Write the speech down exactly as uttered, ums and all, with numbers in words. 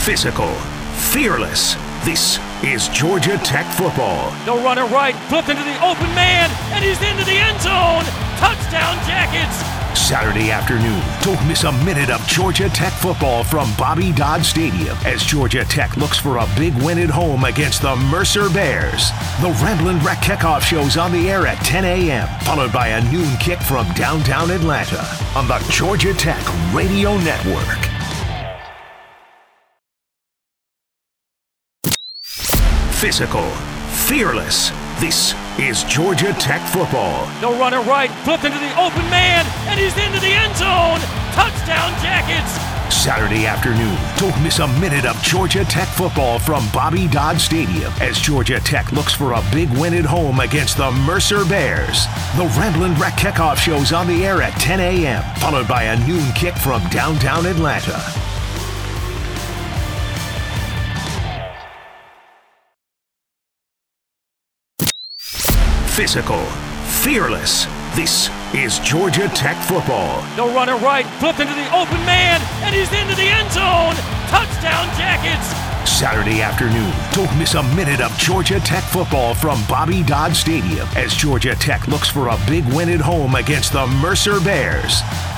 Physical, fearless. This is Georgia Tech football. They'll run it right, flipped into the open man, and he's into the end zone. Touchdown Jackets! Saturday afternoon, don't miss a minute of Georgia Tech football from Bobby Dodd Stadium as Georgia Tech looks for a big win at home against the Mercer Bears. The Ramblin' Wreck kickoff show's on the air at ten a.m., followed by a noon kick from downtown Atlanta on the Georgia Tech Radio Network. Physical, fearless. This is Georgia Tech football. They'll run it right, flipped into the open man, and he's into the end zone. Touchdown Jackets! Saturday afternoon, don't miss a minute of Georgia Tech football from Bobby Dodd Stadium as Georgia Tech looks for a big win at home against the Mercer Bears. The Ramblin' Wreck kickoff show's on the air at ten a.m., followed by a noon kick from downtown Atlanta. Physical, fearless. This is Georgia Tech football. They'll run it right, flipped into the open man, and he's into the end zone. Touchdown Jackets! Saturday afternoon, don't miss a minute of Georgia Tech football from Bobby Dodd Stadium as Georgia Tech looks for a big win at home against the Mercer Bears.